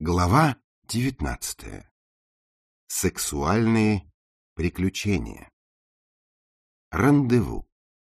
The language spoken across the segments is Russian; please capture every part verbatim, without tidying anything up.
Глава девятнадцатая. Сексуальные приключения. Рандеву.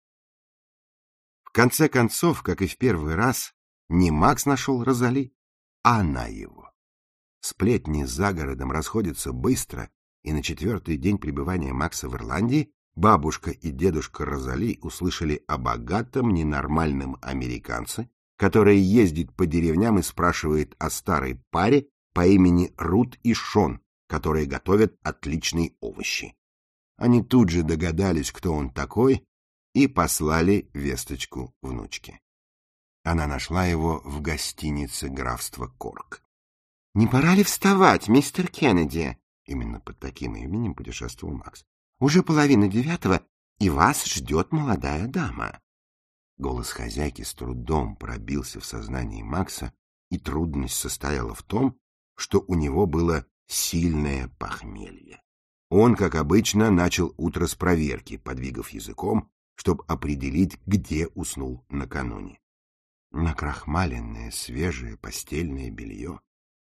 В конце концов, как и в первый раз, не Макс нашел Розали, а она его. Сплетни за городом расходятся быстро, и на четвертый день пребывания Макса в Ирландии бабушка и дедушка Розали услышали о богатом ненормальном американце, который ездит по деревням и спрашивает о старой паре по имени Рут и Шон, которые готовят отличные овощи. Они тут же догадались, кто он такой, и послали весточку внучке. Она нашла его в гостинице графства Корк. — Не пора ли вставать, мистер Кеннеди? Именно под таким именем путешествовал Макс. — Уже половина девятого, и вас ждет молодая дама. Голос хозяйки с трудом пробился в сознании Макса, и трудность состояла в том, что у него было сильное похмелье. Он, как обычно, начал утро с проверки, подвигав языком, чтобы определить, где уснул накануне. Накрахмаленное свежее постельное белье.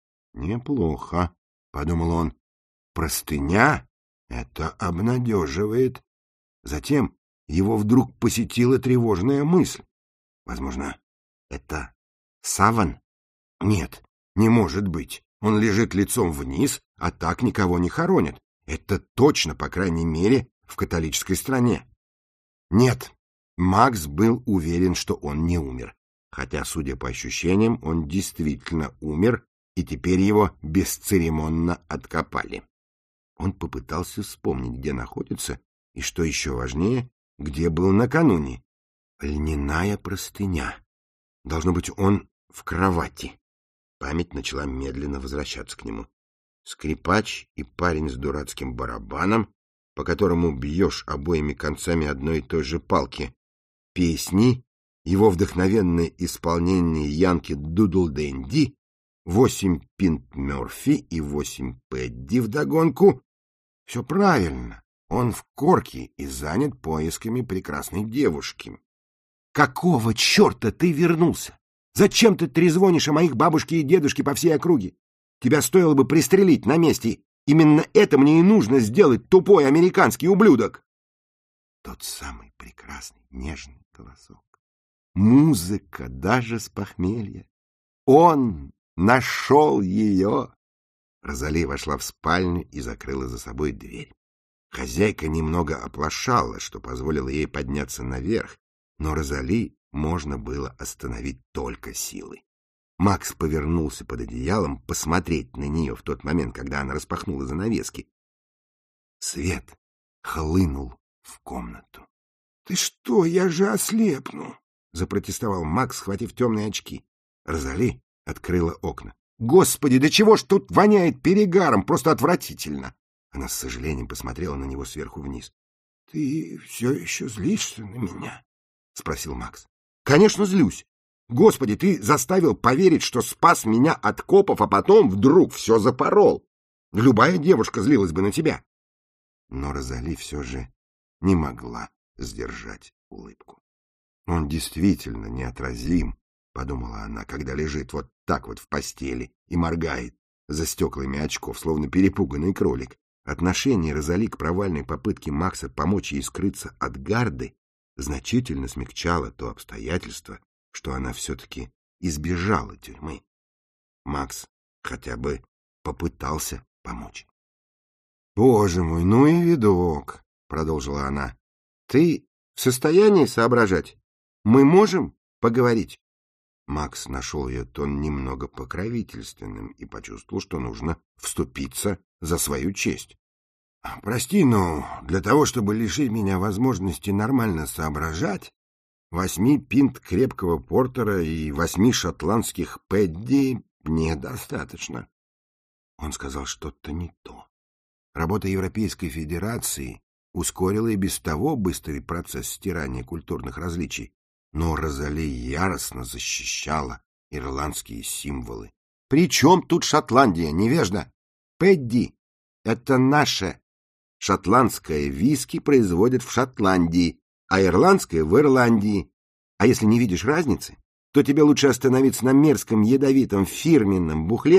«Неплохо», — подумал он. «Простыня? Это обнадеживает». Затем его вдруг посетила тревожная мысль. Возможно, это саван? Нет, не может быть. Он лежит лицом вниз, а так никого не хоронят. Это точно, по крайней мере, в католической стране. Нет, Макс был уверен, что он не умер. Хотя, судя по ощущениям, он действительно умер, и теперь его бесцеремонно откопали. Он попытался вспомнить, где находится, и, что еще важнее, где был накануне. Льняная простыня. Должно быть, он в кровати. Память начала медленно возвращаться к нему. Скрипач и парень с дурацким барабаном, по которому бьешь обоими концами одной и той же палки. Песни, его вдохновенное исполнение Янки Дудл Дэнди, восемь Пинт Мёрфи и восемь Пэдди вдогонку. Все правильно. Он в Корке и занят поисками прекрасной девушки. — Какого черта ты вернулся? Зачем ты трезвонишь о моих бабушке и дедушке по всей округе? Тебя стоило бы пристрелить на месте. Именно это мне и нужно сделать, тупой американский ублюдок. Тот самый прекрасный нежный голосок. Музыка даже с похмелья. Он нашел ее. Розали вошла в спальню и закрыла за собой дверь. Хозяйка немного оплошала, что позволило ей подняться наверх, но Розали можно было остановить только силой. Макс повернулся под одеялом посмотреть на нее в тот момент, когда она распахнула занавески. Свет хлынул в комнату. — Ты что, я же ослепну! — запротестовал Макс, схватив темные очки. Розали открыла окна. — Господи, да чего ж тут воняет перегаром, просто отвратительно! Она с сожалением посмотрела на него сверху вниз. — Ты все еще злишься на меня? — спросил Макс. — Конечно, злюсь. Господи, ты заставил поверить, что спас меня от копов, а потом вдруг все запорол. Любая девушка злилась бы на тебя. Но Розали все же не могла сдержать улыбку. Он действительно неотразим, — подумала она, когда лежит вот так вот в постели и моргает за стеклами очков, словно перепуганный кролик. Отношение Розали к провальной попытке Макса помочь ей скрыться от Гарды значительно смягчало то обстоятельство, что она все-таки избежала тюрьмы. Макс хотя бы попытался помочь. — Боже мой, ну и видок, — продолжила она. — Ты в состоянии соображать? Мы можем поговорить? Макс нашел ее тон немного покровительственным и почувствовал, что нужно вступиться за свою честь. — Прости, но для того, чтобы лишить меня возможности нормально соображать, восьми пинт крепкого портера и восьми шотландских Пэдди недостаточно. Он сказал что-то не то. Работа Европейской Федерации ускорила и без того быстрый процесс стирания культурных различий, но Розали яростно защищала ирландские символы. — При чем тут Шотландия, невежда? Пэдди — это наше. Шотландское виски производят в Шотландии, а ирландское — в Ирландии. А если не видишь разницы, то тебе лучше остановиться на мерзком ядовитом фирменном бухле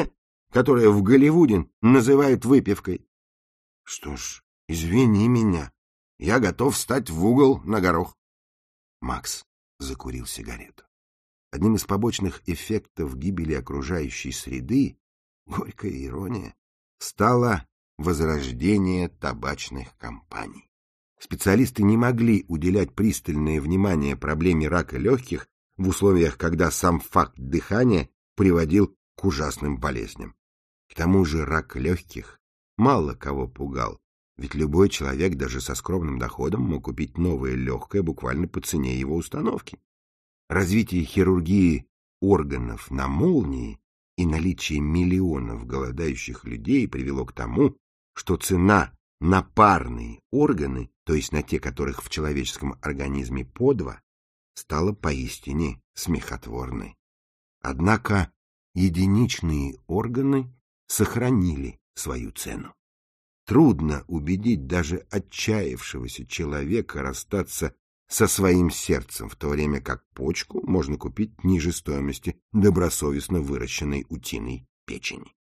которое в Голливуде называют выпивкой. Что ж, извини меня, я готов встать в угол на горох. Макс закурил сигарету. Одним из побочных эффектов гибели окружающей среды, горькая ирония, стало возрождение табачных компаний. Специалисты не могли уделять пристальное внимание проблеме рака легких в условиях, когда сам факт дыхания приводил к ужасным болезням. К тому же рак легких мало кого пугал, ведь любой человек даже со скромным доходом мог купить новое легкое буквально по цене его установки. Развитие хирургии органов на молнии и наличие миллионов голодающих людей привело к тому, что цена на парные органы, то есть на те, которых в человеческом организме по два, стала поистине смехотворной. Однако единичные органы сохранили свою цену. Трудно убедить даже отчаявшегося человека расстаться со своим сердцем, в то время как почку можно купить ниже стоимости добросовестно выращенной утиной печени.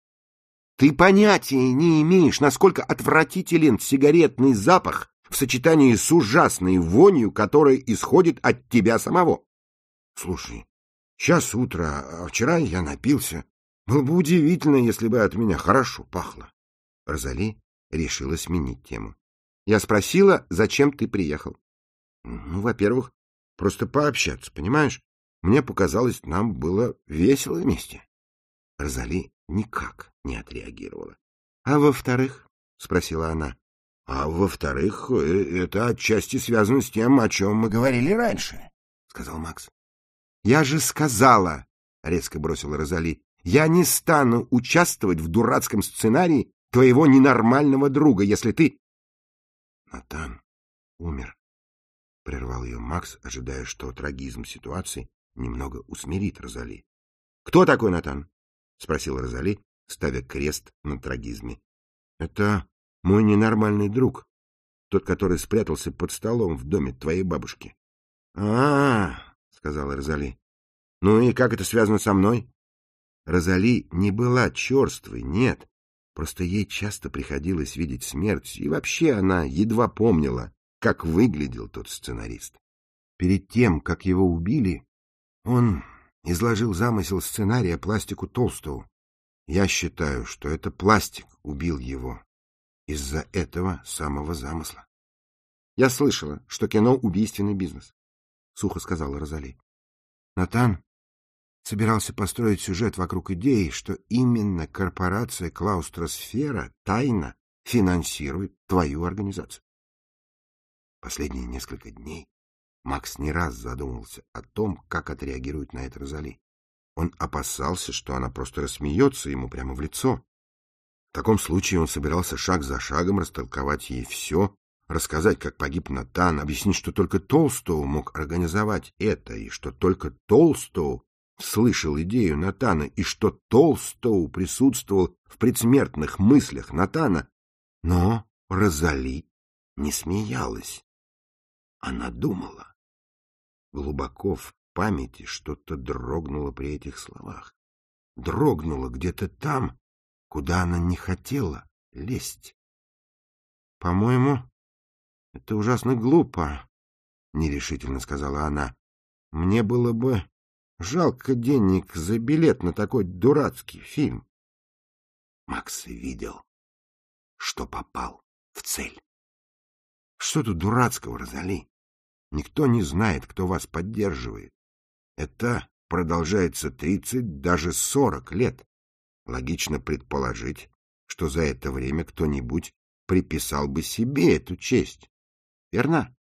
Ты понятия не имеешь, насколько отвратителен сигаретный запах в сочетании с ужасной вонью, которая исходит от тебя самого. Слушай, сейчас утро, а вчера я напился. Было бы удивительно, если бы от меня хорошо пахло. Розали решила сменить тему. Я спросила, зачем ты приехал. Ну, во-первых, просто пообщаться, понимаешь? Мне показалось, нам было весело вместе. Розали никак не отреагировала. — А во-вторых? — спросила она. — А во-вторых, это отчасти связано с тем, о чем мы говорили раньше, — сказал Макс. — Я же сказала, — резко бросила Розали, — я не стану участвовать в дурацком сценарии твоего ненормального друга, если ты... — Натан умер, — прервал ее Макс, ожидая, что трагизм ситуации немного усмирит Розали. — Кто такой Натан? — спросила Розали, ставя крест на трагизме. — Это мой ненормальный друг, тот, который спрятался под столом в доме твоей бабушки. — А-а-а, — сказала Розали. — Ну и как это связано со мной? Розали не была черствой, нет. Просто ей часто приходилось видеть смерть, и вообще она едва помнила, как выглядел тот сценарист. Перед тем, как его убили, он изложил замысел сценария пластику Толстову. Я считаю, что это пластик убил его из-за этого самого замысла. — Я слышала, что кино — убийственный бизнес, — сухо сказала Розали. Натан собирался построить сюжет вокруг идеи, что именно корпорация Клаустросфера тайно финансирует твою организацию. Последние несколько дней Макс не раз задумывался о том, как отреагирует на это Розали. Он опасался, что она просто рассмеется ему прямо в лицо. В таком случае он собирался шаг за шагом растолковать ей все, рассказать, как погиб Натан, объяснить, что только Толстоу мог организовать это, и что только Толстоу слышал идею Натана, и что Толстоу присутствовал в предсмертных мыслях Натана. Но Розали не смеялась. Она думала. Глубоко в памяти что-то дрогнуло при этих словах. Дрогнуло где-то там, куда она не хотела лезть. — По-моему, это ужасно глупо, — нерешительно сказала она. — Мне было бы жалко денег за билет на такой дурацкий фильм. Макс видел, что попал в цель. Что тут дурацкого, Розали? Никто не знает, кто вас поддерживает. Это продолжается тридцать, даже сорок лет. Логично предположить, что за это время кто-нибудь приписал бы себе эту честь. Верно?